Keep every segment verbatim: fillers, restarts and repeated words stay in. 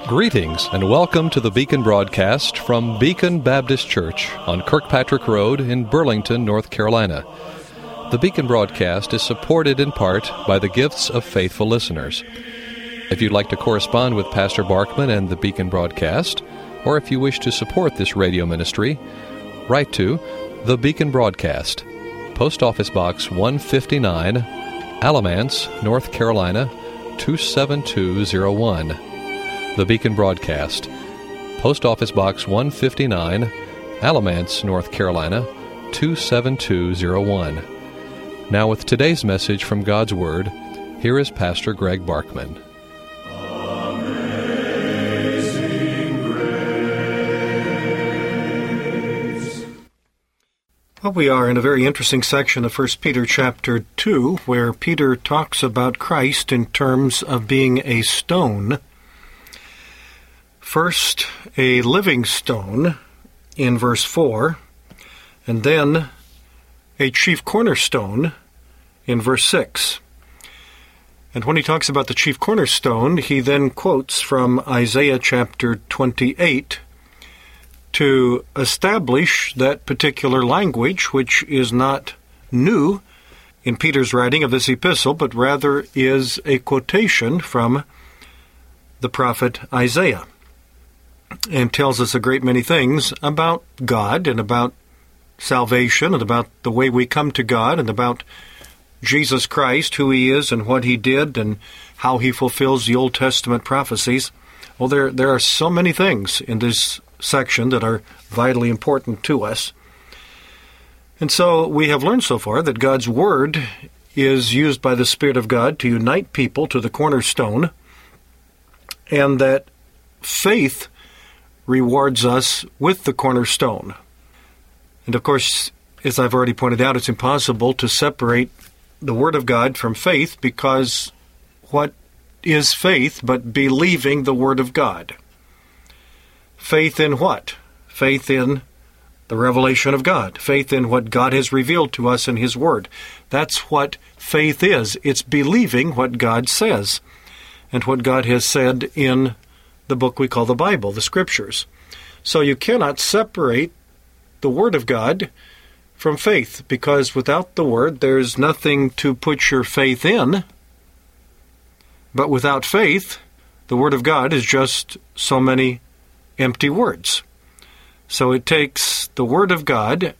Greetings and welcome to the Beacon broadcast from Beacon Baptist Church on Kirkpatrick Road in Burlington, North Carolina. The Beacon broadcast is supported in part by the gifts of faithful listeners. If you'd like to correspond with Pastor Barkman and the Beacon broadcast, or if you wish to support this radio ministry, write to The Beacon Broadcast, Post Office Box one fifty-nine, Alamance, North Carolina, two seven two zero one. The Beacon Broadcast, Post Office Box one fifty-nine, Alamance, North Carolina, two seven two zero one. Now with today's message from God's Word, here is Pastor Greg Barkman. Well, we are in a very interesting section of First Peter chapter two, where Peter talks about Christ in terms of being a stone. First, a living stone in verse four, and then a chief cornerstone in verse six. And when he talks about the chief cornerstone, he then quotes from Isaiah chapter twenty-eight to establish that particular language, which is not new in Peter's writing of this epistle, but rather is a quotation from the prophet Isaiah, and tells us a great many things about God and about salvation and about the way we come to God and about Jesus Christ, who he is and what he did and how he fulfills the Old Testament prophecies. Well, there, there are so many things in this section that are vitally important to us. And so we have learned so far that God's Word is used by the Spirit of God to unite people to the cornerstone, and that faith rewards us with the cornerstone. And of course, as I've already pointed out, it's impossible to separate the Word of God from faith, because what is faith but believing the Word of God? Faith in what? Faith in the revelation of God. Faith in what God has revealed to us in His Word. That's what faith is. It's believing what God says and what God has said in the book we call the Bible, the Scriptures. So you cannot separate the Word of God from faith, because without the Word, there's nothing to put your faith in. But without faith, the Word of God is just so many empty words. So it takes the Word of God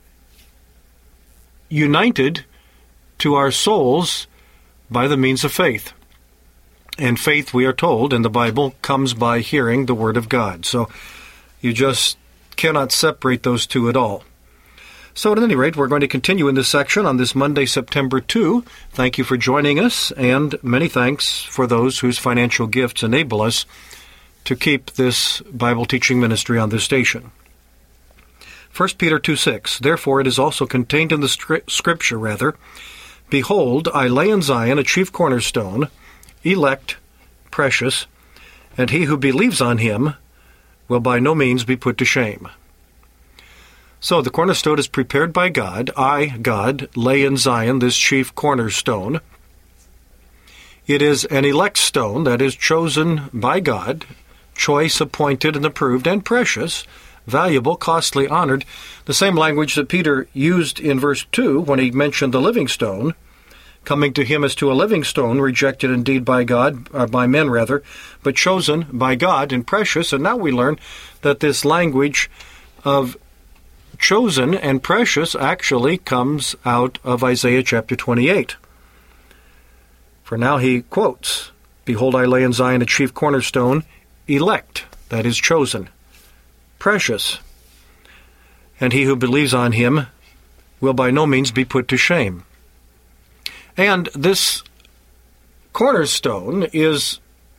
united to our souls by the means of faith. And faith, we are told in the Bible, comes by hearing the Word of God. So you just cannot separate those two at all. So at any rate, we're going to continue in this section on this Monday, September second. Thank you for joining us, and many thanks for those whose financial gifts enable us to keep this Bible teaching ministry on this station. First Peter two six, Therefore it is also contained in the scri- Scripture, rather, Behold, I lay in Zion a chief cornerstone, elect, precious, and he who believes on him will by no means be put to shame. So the cornerstone is prepared by God. I, God, lay in Zion this chief cornerstone. It is an elect stone, that is, chosen by God, choice, appointed, and approved, and precious, valuable, costly, honored. The same language that Peter used in verse two when he mentioned the living stone, coming to him as to a living stone, rejected indeed by God, or by men rather, but chosen by God and precious. And now we learn that this language of chosen and precious actually comes out of Isaiah chapter twenty-eight. For now he quotes, Behold, I lay in Zion a chief cornerstone, elect, that is chosen, precious, and he who believes on him will by no means be put to shame. And this cornerstone is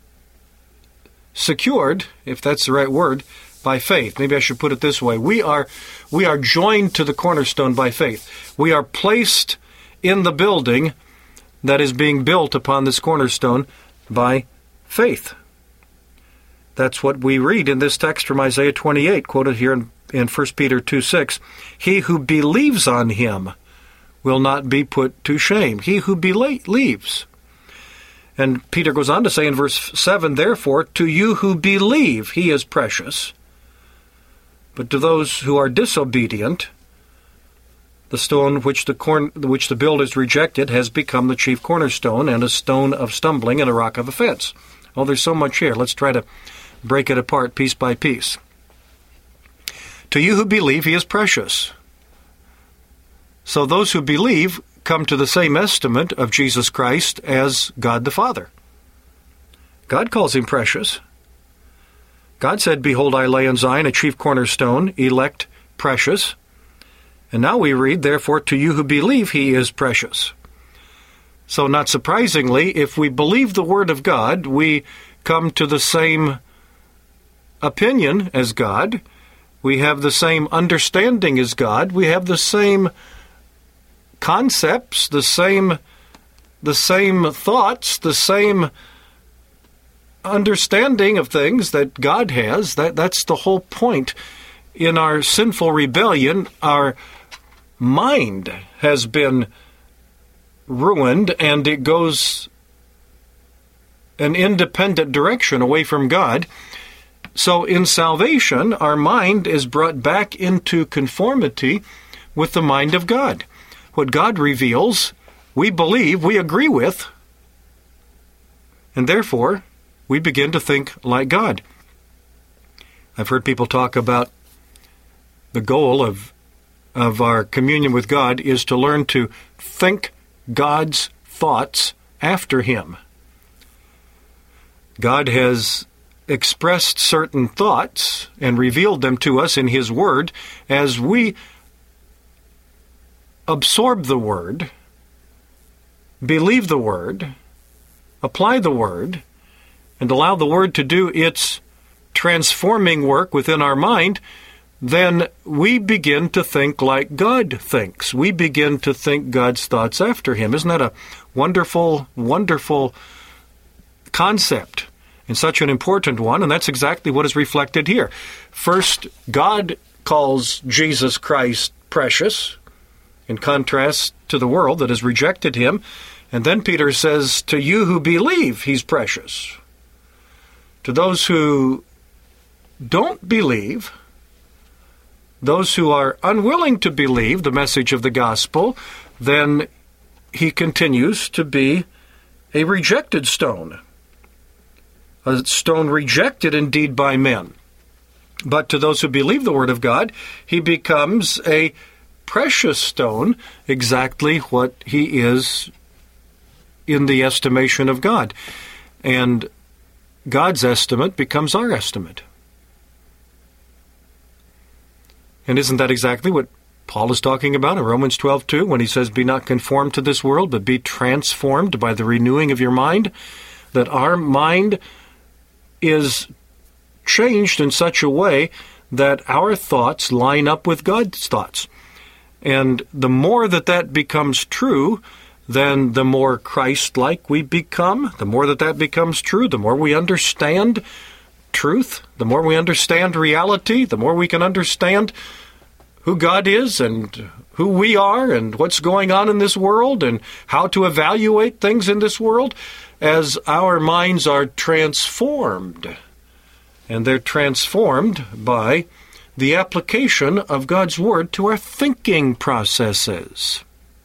secured, if that's the right word, by faith. Maybe I should put it this way. We are we are joined to the cornerstone by faith. We are placed in the building that is being built upon this cornerstone by faith. That's what we read in this text from Isaiah twenty-eight, quoted here in, in First Peter two six. He who believes on him will not be put to shame. He who believes. And Peter goes on to say in verse seven, therefore, to you who believe he is precious, but to those who are disobedient, the stone which the corn, which the builders rejected has become the chief cornerstone and a stone of stumbling and a rock of offense. Oh, there's so much here. Let's try to break it apart piece by piece. To you who believe he is precious. So those who believe come to the same estimate of Jesus Christ as God the Father. God calls him precious. God said, behold, I lay in Zion a chief cornerstone, elect, precious. And now we read, therefore, to you who believe he is precious. So not surprisingly, if we believe the Word of God, we come to the same opinion as God. We have the same understanding as God. We have the same concepts, the same, the same thoughts, the same understanding of things that God has. That, that's the whole point. In our sinful rebellion, our mind has been ruined, and it goes an independent direction away from God. So in salvation, our mind is brought back into conformity with the mind of God. What God reveals, we believe, we agree with, and therefore, we begin to think like God. I've heard people talk about the goal of, of our communion with God is to learn to think God's thoughts after Him. God has expressed certain thoughts and revealed them to us in His Word. As we absorb the Word, believe the Word, apply the Word, and allow the Word to do its transforming work within our mind, then we begin to think like God thinks. We begin to think God's thoughts after Him. Isn't that a wonderful, wonderful concept? And such an important one, and that's exactly what is reflected here. First, God calls Jesus Christ precious, in contrast to the world that has rejected Him. And then Peter says, to you who believe He's precious. To those who don't believe, those who are unwilling to believe the message of the gospel, then He continues to be a rejected stone. A stone rejected indeed by men. But to those who believe the Word of God, He becomes a precious stone, exactly what He is in the estimation of God. And God's estimate becomes our estimate. And isn't that exactly what Paul is talking about in Romans twelve two when he says, be not conformed to this world, but be transformed by the renewing of your mind? That our mind is changed in such a way that our thoughts line up with God's thoughts. And the more that that becomes true, then the more Christ-like we become. The more that that becomes true, the more we understand truth, the more we understand reality, the more we can understand who God is and who we are and what's going on in this world and how to evaluate things in this world as our minds are transformed. And they're transformed by the application of God's Word to our thinking processes.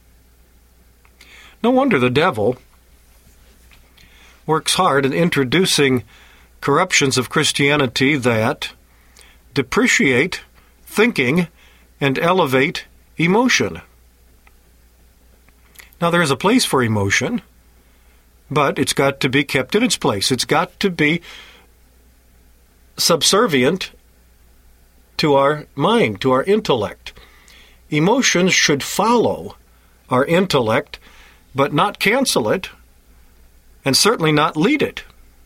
No wonder the devil works hard in introducing corruptions of Christianity that depreciate thinking and elevate emotion. Now, there is a place for emotion, but it's got to be kept in its place. It's got to be subservient to our mind, to our intellect. Emotions should follow our intellect, but not cancel it, and certainly not lead it.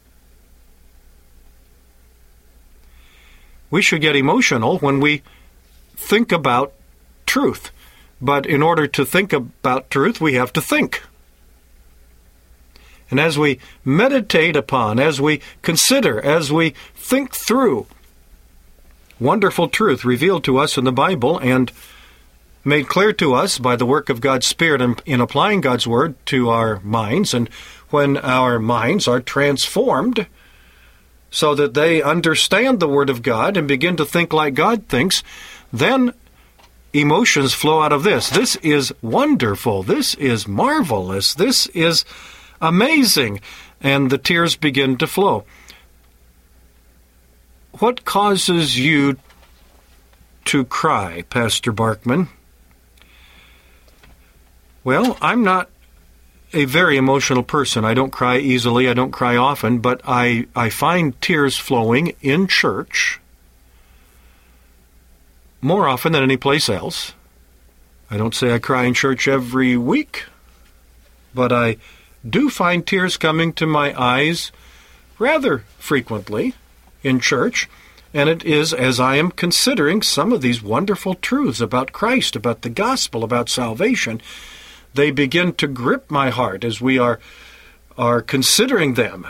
We should get emotional when we think about truth. But in order to think about truth, we have to think. And as we meditate upon, as we consider, as we think through wonderful truth revealed to us in the Bible and made clear to us by the work of God's Spirit in, in applying God's Word to our minds, and when our minds are transformed so that they understand the Word of God and begin to think like God thinks, then emotions flow out of this. This is wonderful. This is marvelous. This is amazing. And the tears begin to flow. What causes you to cry, Pastor Barkman? Well, I'm not a very emotional person. I don't cry easily. I don't cry often, but I, I find tears flowing in church more often than any place else. I don't say I cry in church every week, but I do find tears coming to my eyes rather frequently in church, and it is as I am considering some of these wonderful truths about Christ, about the gospel, about salvation. They begin to grip my heart as we are, are considering them,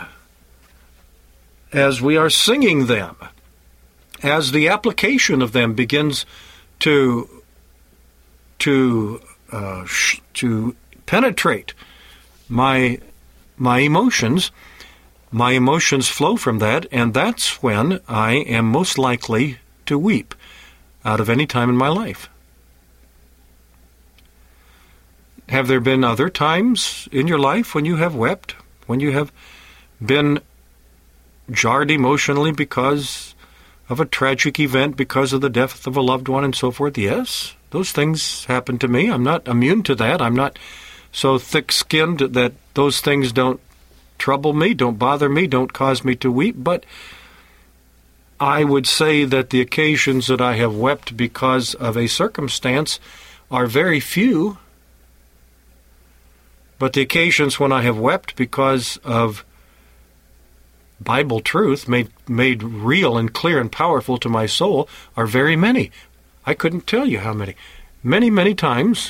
as we are singing them, as the application of them begins to, to, uh, sh- to penetrate my, my emotions. My emotions flow from that, and that's when I am most likely to weep out of any time in my life. Have there been other times in your life when you have wept, when you have been jarred emotionally because of a tragic event, because of the death of a loved one and so forth? Yes, those things happen to me. I'm not immune to that. I'm not so thick-skinned that those things don't trouble me, don't bother me, don't cause me to weep. But I would say that the occasions that I have wept because of a circumstance are very few. But the occasions when I have wept because of Bible truth made made real and clear and powerful to my soul are very many. I couldn't tell you how many. Many, many times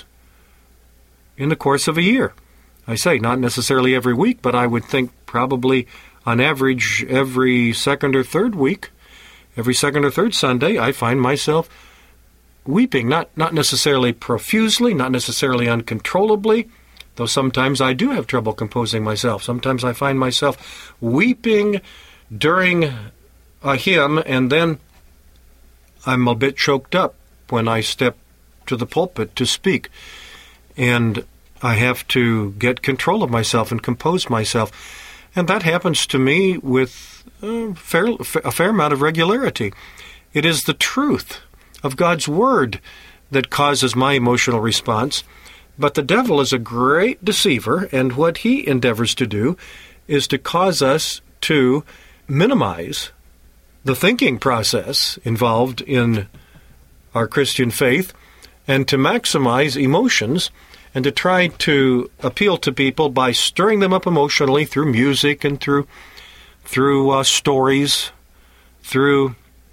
in the course of a year. I say, not necessarily every week, but I would think probably on average every second or third week, every second or third Sunday, I find myself weeping, not, not necessarily profusely, not necessarily uncontrollably, though sometimes I do have trouble composing myself. Sometimes I find myself weeping during a hymn, and then I'm a bit choked up when I step to the pulpit to speak. And I have to get control of myself and compose myself. And that happens to me with a fair, a fair amount of regularity. It is the truth of God's Word that causes my emotional response. But the devil is a great deceiver, and what he endeavors to do is to cause us to minimize the thinking process involved in our Christian faith and to maximize emotions and to try to appeal to people by stirring them up emotionally through music and through through uh, stories, through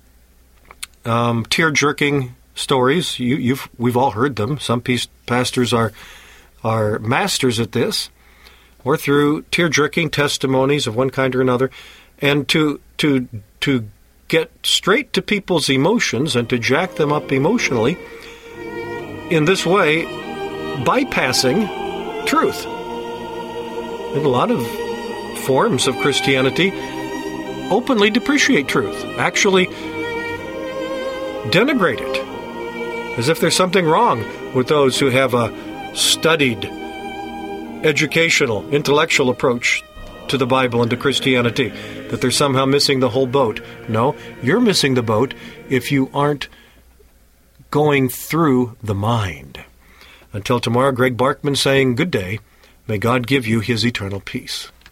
um, tear-jerking stories. You, you've we've all heard them. Some peace, pastors are are masters at this, or through tear-jerking testimonies of one kind or another, and to to to get straight to people's emotions and to jack them up emotionally. In this way, bypassing truth. And a lot of forms of Christianity openly depreciate truth, actually denigrate it, as if there's something wrong with those who have a studied, educational, intellectual approach to the Bible and to Christianity, that they're somehow missing the whole boat. No, you're missing the boat if you aren't going through the mind. Until tomorrow, Greg Barkman saying good day. May God give you His eternal peace.